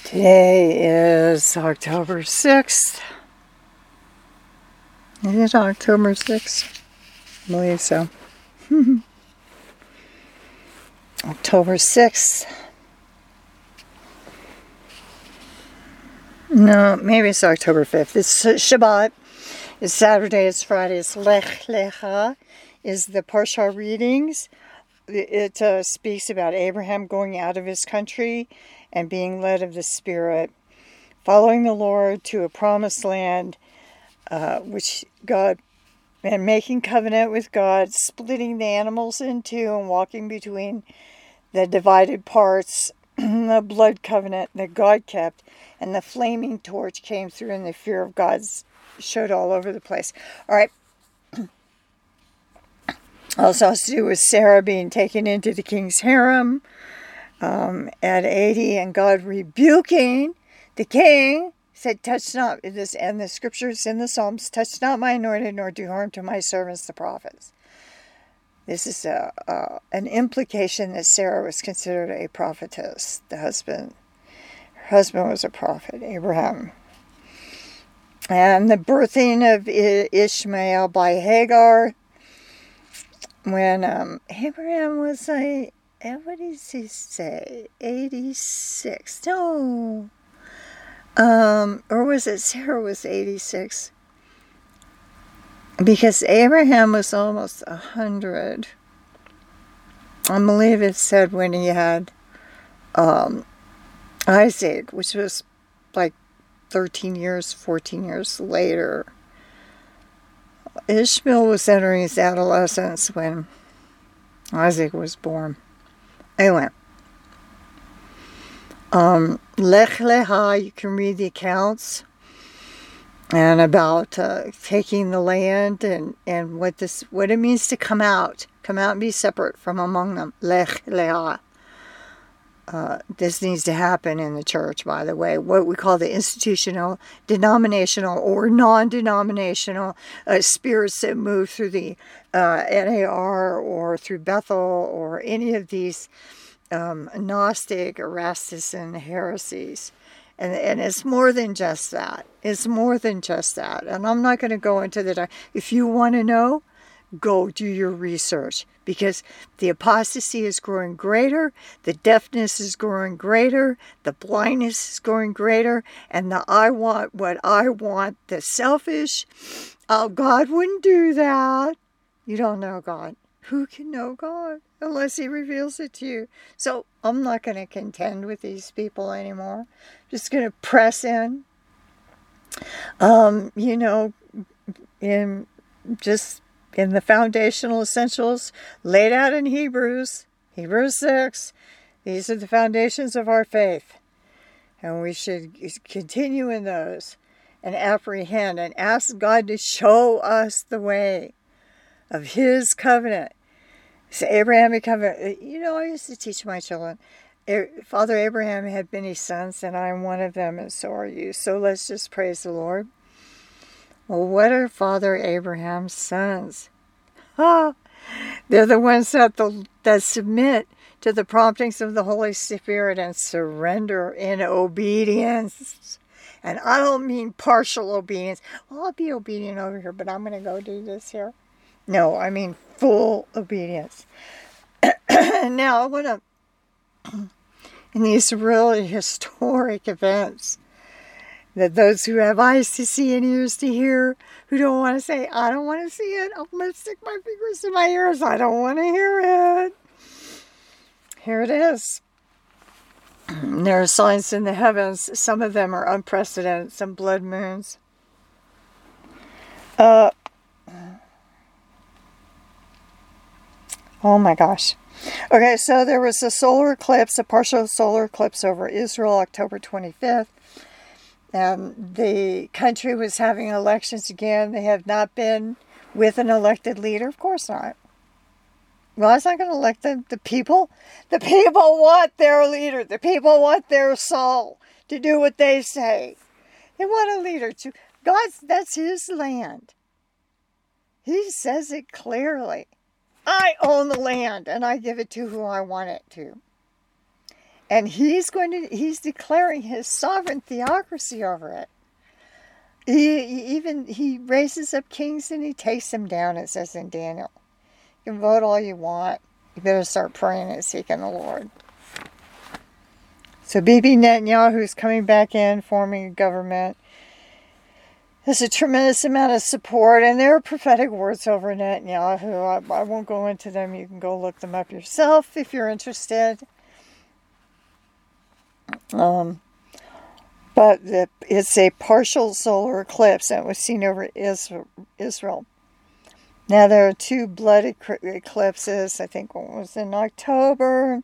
Today is October 6th. Is it October 6th? I believe so. October 6th. No, maybe it's October 5th. It's Shabbat. It's Saturday, it's Friday, it's Lech Lecha is the Parsha readings. It speaks about Abraham going out of his country and being led of the Spirit, following the Lord to a promised land, which God, and making covenant with God, splitting the animals in two and walking between the divided parts, the blood covenant that God kept, and the flaming torch came through, and the fear of God showed all over the place. All right. Also has to do with Sarah being taken into the king's harem at 80, and God rebuking the king, said, touch not this, and the scriptures in the Psalms, touch not my anointed, nor do harm to my servants the prophets. This is an implication that Sarah was considered a prophetess. Her husband was a prophet, Abraham. And the birthing of Ishmael by Hagar, when Abraham was what does he say? 86. No. Or was it Sarah was 86? Because Abraham was almost 100. I believe it said when he had Isaac, which was like 13 years, 14 years later. Ishmael was entering his adolescence when Isaac was born. Anyway, Lech Lecha, you can read the accounts and about taking the land and what it means to come out and be separate from among them. Lech Lecha. This needs to happen in the church, by the way. What we call the institutional, denominational, or non-denominational spirits that move through the NAR or through Bethel or any of these Gnostic, Erastian heresies. And it's more than just that. It's more than just that. And I'm not going to go into that. If you want to know, go do your research, because the apostasy is growing greater, the deafness is growing greater, the blindness is growing greater, and the I want what I want, the selfish, God wouldn't do that. You don't know God. Who can know God unless He reveals it to you? So I'm not going to contend with these people anymore. I'm just going to press in. In the foundational essentials laid out in Hebrews 6, these are the foundations of our faith. And we should continue in those and apprehend and ask God to show us the way of His covenant. It's the Abrahamic covenant. I used to teach my children, Father Abraham had many sons, and I'm one of them, and so are you. So let's just praise the Lord. Well, what are Father Abraham's sons? They're the ones that submit to the promptings of the Holy Spirit and surrender in obedience. And I don't mean partial obedience. Well, I'll be obedient over here, but I'm going to go do this here. No, I mean full obedience. Now, I want to, in these really historic events, that those who have eyes to see and ears to hear, who don't want to say, I don't want to see it, I'm going to stick my fingers in my ears, I don't want to hear it. Here it is. There are signs in the heavens. Some of them are unprecedented, some blood moons. Oh my gosh. Okay, so there was a solar eclipse, a partial solar eclipse over Israel, October 25th. The country was having elections again. They have not been with an elected leader. Of course not. Well, it's not going to elect them. The people want their leader. The people want their soul to do what they say. They want a leader to. That's His land. He says it clearly. I own the land, and I give it to who I want it to. And he's declaring his sovereign theocracy over it. He raises up kings and he takes them down, it says in Daniel. You can vote all you want. You better start praying and seeking the Lord. So Bibi Netanyahu is coming back in, forming a government. There's a tremendous amount of support, and there are prophetic words over Netanyahu. I won't go into them. You can go look them up yourself if you're interested. But it's a partial solar eclipse that was seen over Israel. Now, there are 2 blood eclipses. I think one was in October.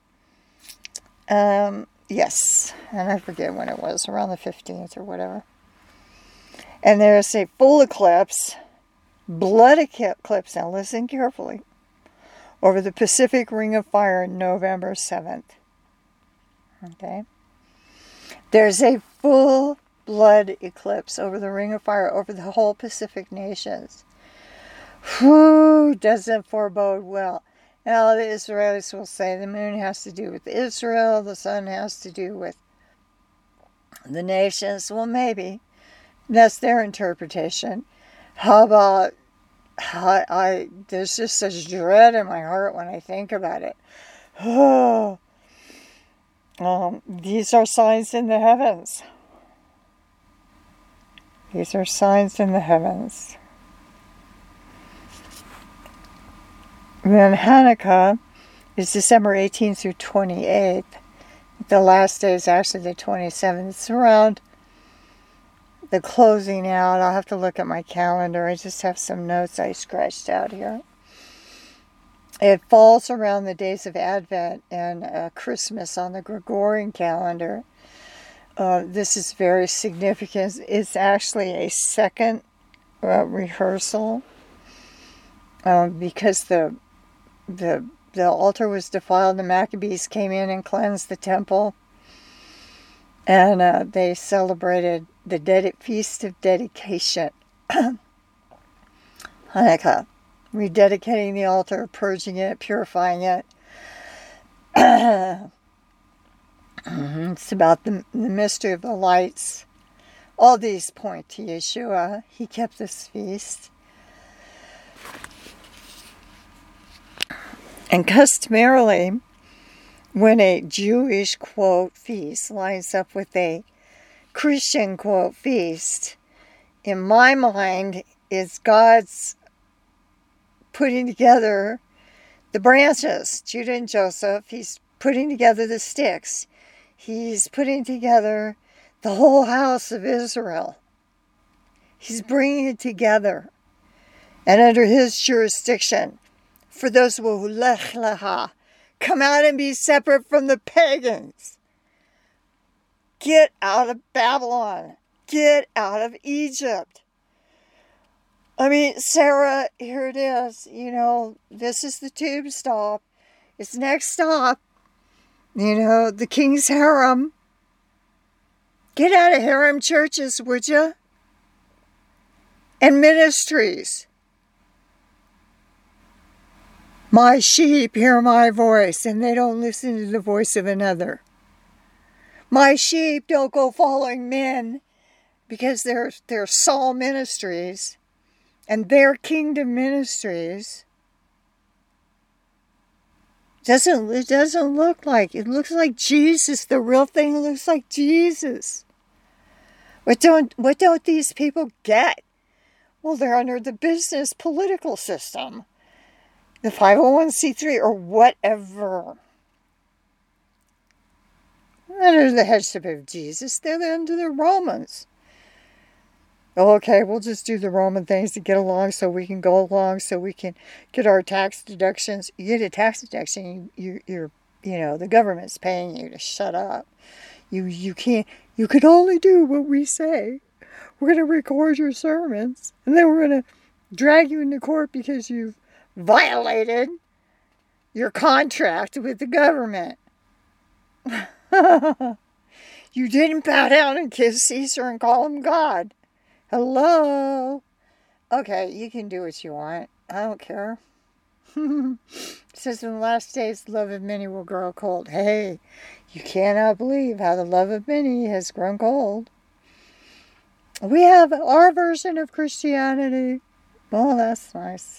Yes, and I forget when it was, around the 15th or whatever. And there's a full eclipse, blood eclipse, now listen carefully, over the Pacific Ring of Fire, November 7th. Okay? There's a full blood eclipse over the Ring of Fire, over the whole Pacific nations. Whew, doesn't forebode well. Now, the Israelis will say the moon has to do with Israel, the sun has to do with the nations. Well, maybe. That's their interpretation. How about, there's just such dread in my heart when I think about it. Oh, these are signs in the heavens. These are signs in the heavens. Then Hanukkah is December 18th through 28th. The last day is actually the 27th. It's around the closing out. I'll have to look at my calendar. I just have some notes I scratched out here. It falls around the days of Advent and Christmas on the Gregorian calendar. This is very significant. It's actually a second rehearsal because the altar was defiled. The Maccabees came in and cleansed the temple, and they celebrated the Feast of Dedication, Hanukkah, rededicating the altar, purging it, purifying it. It's about the mystery of the lights. All these point to Yeshua. He kept this feast. And customarily, when a Jewish, quote, feast lines up with a Christian, quote, feast, in my mind, is God's putting together the branches, Judah and Joseph. He's putting together the sticks. He's putting together the whole house of Israel. He's bringing it together. And under his jurisdiction, for those who lech lecha, come out and be separate from the pagans. Get out of Babylon. Get out of Egypt. I mean, Sarah, here it is. You know, this is the tube stop. It's next stop. You know, the king's harem. Get out of harem churches, would you? And ministries. My sheep hear my voice, and they don't listen to the voice of another. My sheep don't go following men, because they're Saul ministries, and their kingdom ministries. It doesn't look like, it looks like Jesus. The real thing looks like Jesus. What don't these people get? Well, they're under the business political system. The 501c3 or whatever. Not under the headship of Jesus. They're under the Romans. Okay, we'll just do the Roman things to get along so we can go along, so we can get our tax deductions. You get a tax deduction, you're the government's paying you to shut up. You can only do what we say. We're going to record your sermons, and then we're going to drag you into court because you've violated your contract with the government. You didn't bow down and kiss Caesar and call him God. Hello? Okay, you can do what you want. I don't care. It says, in the last days, the love of many will grow cold. Hey, you cannot believe how the love of many has grown cold. We have our version of Christianity. Well, that's nice.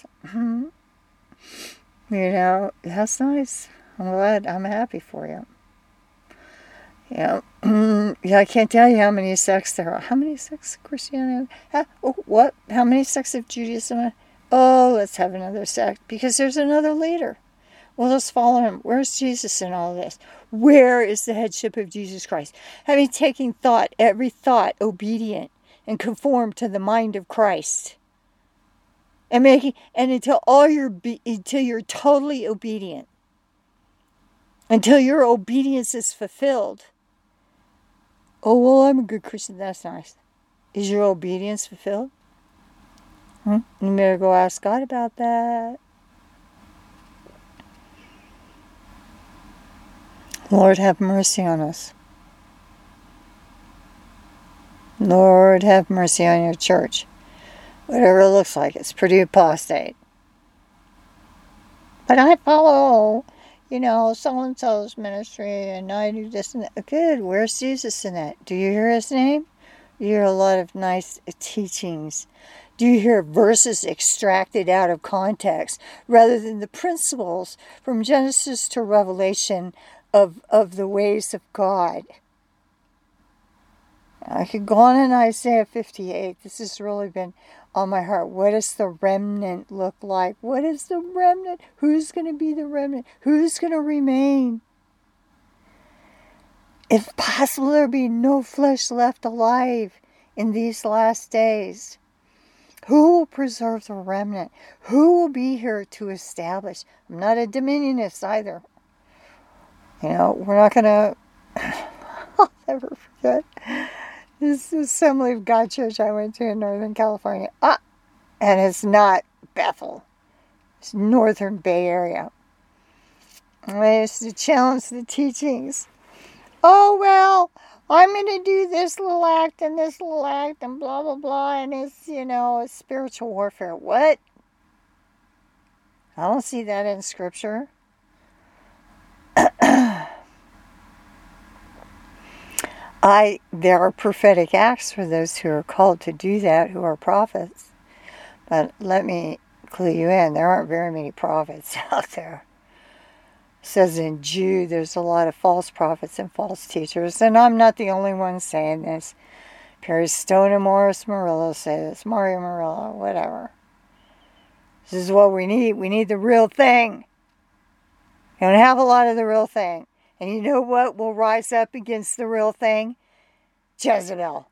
That's nice. I'm glad. I'm happy for you. Yeah, I can't tell you how many sects there are. How many sects of Christianity? What? How many sects of Judaism? Oh, let's have another sect because there's another leader. Well, let's follow him. Where's Jesus in all this? Where is the headship of Jesus Christ? Having taken thought, every thought obedient and conformed to the mind of Christ. And until you're totally obedient, until your obedience is fulfilled. Oh, well, I'm a good Christian. That's nice. Is your obedience fulfilled? You better go ask God about that. Lord, have mercy on us. Lord, have mercy on your church. Whatever it looks like, it's pretty apostate. But I follow, so-and-so's ministry, and I do this and that. Good, where's Jesus in that? Do you hear his name? You hear a lot of nice teachings. Do you hear verses extracted out of context rather than the principles from Genesis to Revelation of the ways of God? I could go on in Isaiah 58. This has really been on my heart. What does the remnant look like? What is the remnant? Who's going to be the remnant? Who's going to remain? If possible, there be no flesh left alive in these last days. Who will preserve the remnant? Who will be here to establish? I'm not a dominionist either. We're not going to... I'll never forget. This Assembly of God church I went to in Northern California. And it's not Bethel. It's Northern Bay Area. I used to challenge the teachings. Oh, well, I'm going to do this little act and blah, blah, blah. And it's, it's spiritual warfare. What? I don't see that in Scripture. There are prophetic acts for those who are called to do that, who are prophets. But let me clue you in, there aren't very many prophets out there. It says in Jude, there's a lot of false prophets and false teachers, and I'm not the only one saying this. Perry Stone and Morris Murillo say this, Mario Murillo, whatever. This is what we need. We need the real thing. We don't have a lot of the real thing. And you know what will rise up against the real thing? Jezebel.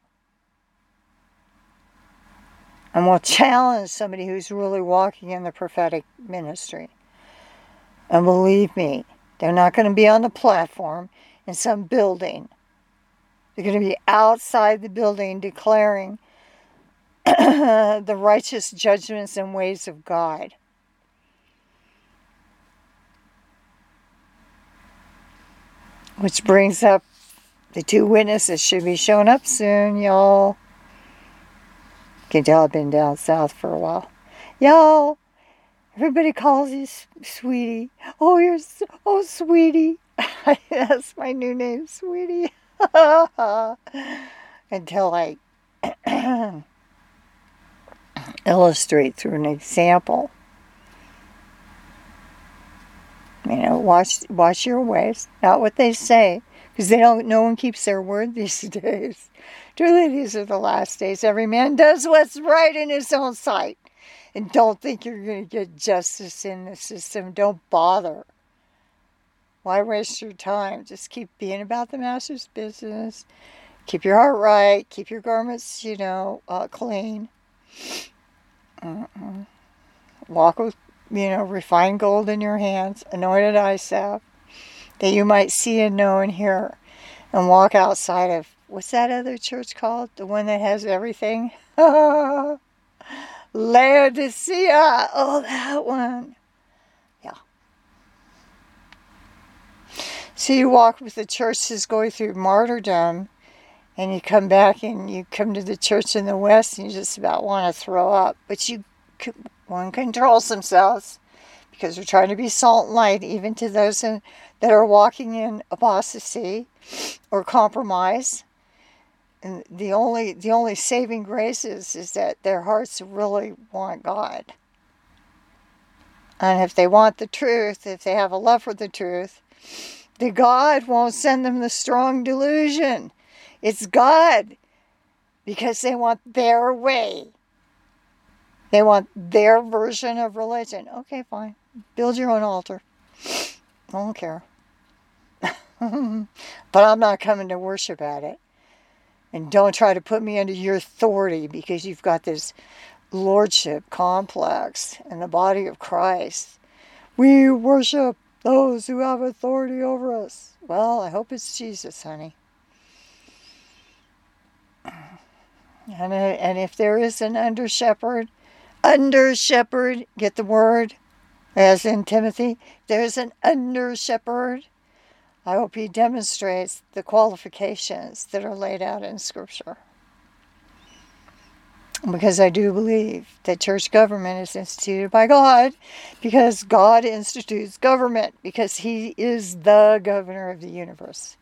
And we'll challenge somebody who's really walking in the prophetic ministry. And believe me, they're not going to be on the platform in some building. They're going to be outside the building declaring the righteous judgments and ways of God. Which brings up the two witnesses should be showing up soon, y'all. You can tell I've been down south for a while. Y'all, everybody calls you Sweetie. Oh, Sweetie. That's my new name, Sweetie. Until I illustrate through an example. Watch your ways, not what they say, because no one keeps their word these days. Truly, these are the last days. Every man does what's right in his own sight. And don't think you're going to get justice in the system. Don't bother. Why waste your time? Just keep being about the master's business. Keep your heart right. Keep your garments, clean. Walk with refined gold in your hands, anointed eye salve, that you might see and know and hear, and walk outside of, what's that other church called? The one that has everything? Laodicea! Oh, that one. Yeah. So you walk with the church that's going through martyrdom, and you come back and you come to the church in the West and you just about want to throw up. But one controls themselves because they're trying to be salt and light even to those that are walking in apostasy or compromise. And the only saving grace is that their hearts really want God. And if they want the truth, if they have a love for the truth, the God won't send them the strong delusion. It's God, because they want their way. They want their version of religion. Okay, fine. Build your own altar. I don't care. But I'm not coming to worship at it. And don't try to put me under your authority, because you've got this lordship complex in the body of Christ. We worship those who have authority over us. Well, I hope it's Jesus, honey. And if there is an under shepherd, get the word, as in Timothy, there's an under shepherd. I hope he demonstrates the qualifications that are laid out in Scripture. Because I do believe that church government is instituted by God, because God institutes government, because he is the governor of the universe.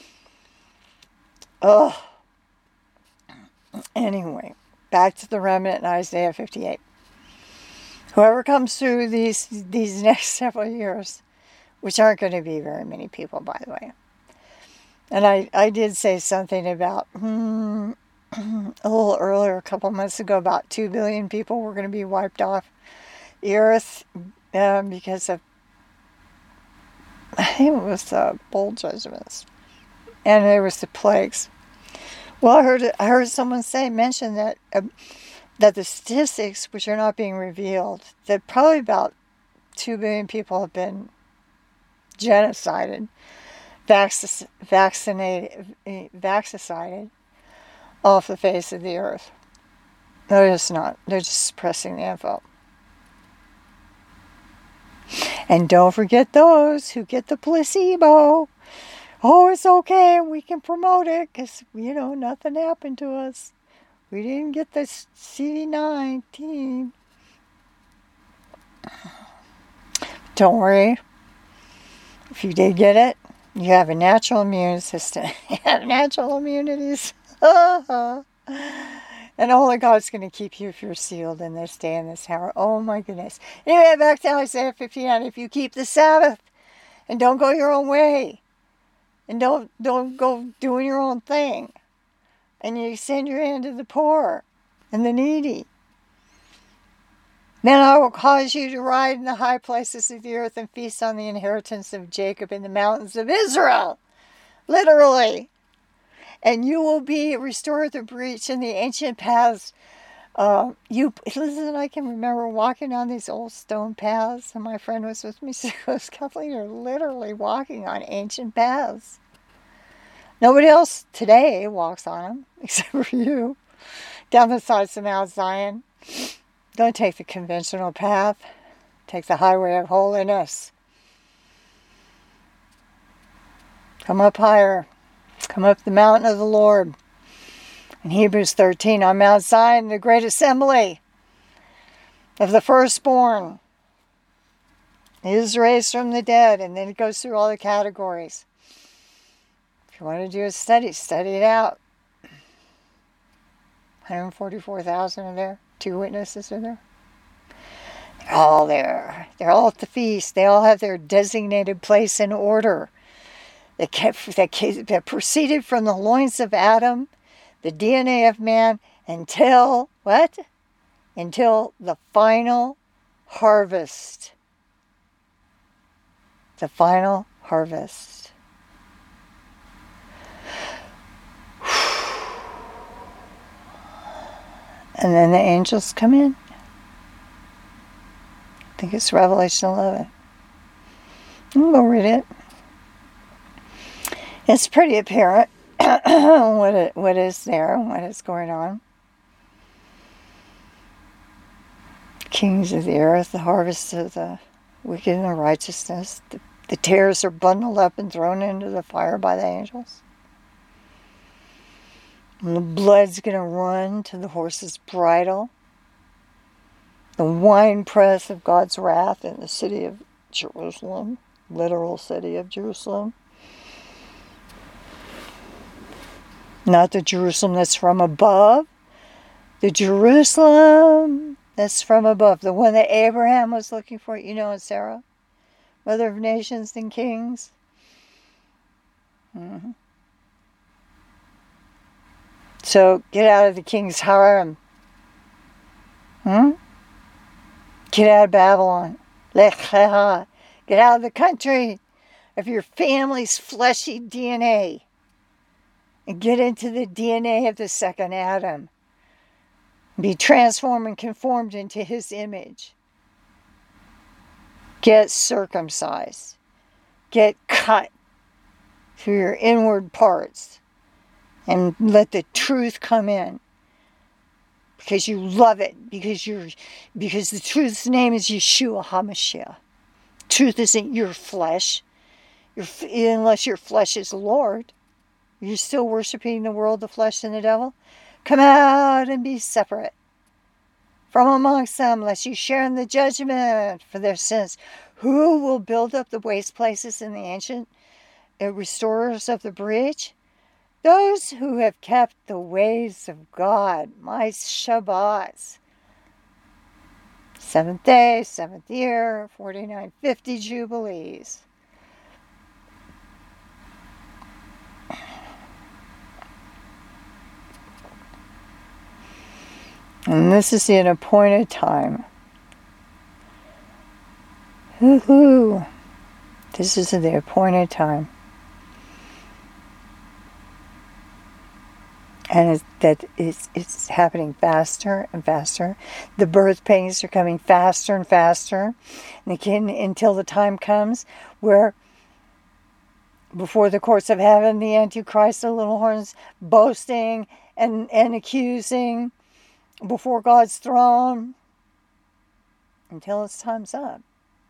Anyway, back to the remnant in Isaiah 58. Whoever comes through these next several years, which aren't going to be very many people, by the way. And I did say something about, a little earlier, a couple months ago, about 2 billion people were going to be wiped off the earth because of, I think it was bowl judgments. And there was the plagues. Well, I heard someone mention that the statistics, which are not being revealed, that probably about 2 billion people have been genocided, vaccinated off the face of the earth. They're just not. They're just suppressing the info. And don't forget those who get the placebo. Oh, it's okay, we can promote it because, nothing happened to us. We didn't get the CD19. Don't worry. If you did get it, you have a natural immune system. You have natural immunities. And only God's going to keep you if you're sealed in this day and this hour. Oh my goodness. Anyway, back to Isaiah 59. If you keep the Sabbath and don't go your own way, and don't go doing your own thing, and you extend your hand to the poor and the needy, then I will cause you to ride in the high places of the earth and feast on the inheritance of Jacob in the mountains of Israel. Literally. And you will be restored the breach in the ancient paths. Listen, I can remember walking on these old stone paths, and my friend was with me. She goes, Kathleen, you're literally walking on ancient paths. Nobody else today walks on them, except for you. Down the sides of Mount Zion. Don't take the conventional path. Take the highway of holiness. Come up higher. Come up the mountain of the Lord. In Hebrews 13, on Mount Zion, the great assembly of the firstborn is raised from the dead. And then it goes through all the categories. If you want to do a study it out. 144,000 are there. 2 witnesses are there. They're all there. They're all at the feast. They all have their designated place and order. That proceeded from the loins of Adam, the DNA of man, until what? Until the final harvest. The final harvest. And then the angels come in. I think it's Revelation 11. We'll go read it. It's pretty apparent what is there, what is going on. Kings of the earth, the harvest of the wicked and the righteousness. The tares are bundled up and thrown into the fire by the angels. And the blood's going to run to the horse's bridle. the winepress of God's wrath in the city of Jerusalem, literal city of Jerusalem. Not the Jerusalem that's from above, the Jerusalem that's from above, the one that Abraham was looking for, and Sarah, mother of nations and kings. Mm-hmm. So get out of the king's harem. Get out of Babylon. Lecheha. Get out of the country of your family's fleshy DNA. And get into the DNA of the second Adam. Be transformed and conformed into his image. Get circumcised. Get cut through your inward parts. And let the truth come in. Because you love it. Because the truth's name is Yeshua HaMashiach. Truth isn't your flesh. Unless your flesh is Lord. You're still worshiping the world, the flesh, and the devil. Come out and be separate from amongst them, lest you share in the judgment for their sins. Who will build up the waste places in the ancient restorers of the breach? Those who have kept the ways of God, my Shabbats. 7th day, 7th year, 4950 Jubilees. And this is an appointed time. Woohoo! This is the appointed time. And it's happening faster and faster. The birth pains are coming faster and faster. And until the time comes where, before the courts of heaven, the Antichrist, the little horns, boasting and accusing before God's throne, until its time's up.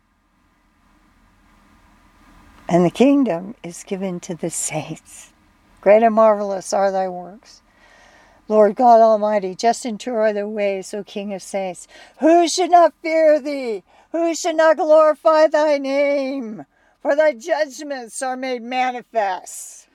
And the kingdom is given to the saints. Great and marvelous are thy works, Lord God Almighty. Just and true are thy ways, O King of saints. Who should not fear thee? Who should not glorify thy name? For thy judgments are made manifest.